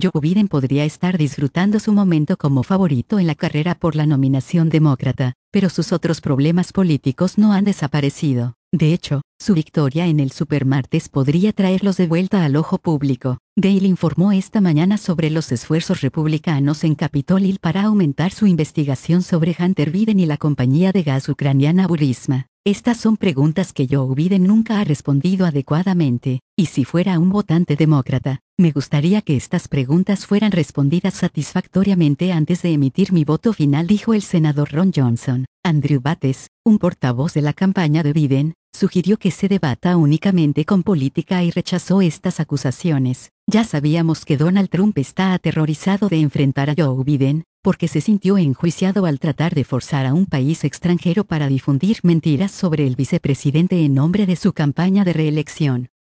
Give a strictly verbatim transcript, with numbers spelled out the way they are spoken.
Joe Biden podría estar disfrutando su momento como favorito en la carrera por la nominación demócrata, pero sus otros problemas políticos no han desaparecido. De hecho, su victoria en el supermartes podría traerlos de vuelta al ojo público. Daily informó esta mañana sobre los esfuerzos republicanos en Capitol Hill para aumentar su investigación sobre Hunter Biden y la compañía de gas ucraniana Burisma. Estas son preguntas que Joe Biden nunca ha respondido adecuadamente, y si fuera un votante demócrata, me gustaría que estas preguntas fueran respondidas satisfactoriamente antes de emitir mi voto final, dijo el senador Ron Johnson. Andrew Bates, un portavoz de la campaña de Biden, sugirió que se debata únicamente con política y rechazó estas acusaciones. Ya sabíamos que Donald Trump está aterrorizado de enfrentar a Joe Biden, porque se sintió enjuiciado al tratar de forzar a un país extranjero para difundir mentiras sobre el vicepresidente en nombre de su campaña de reelección.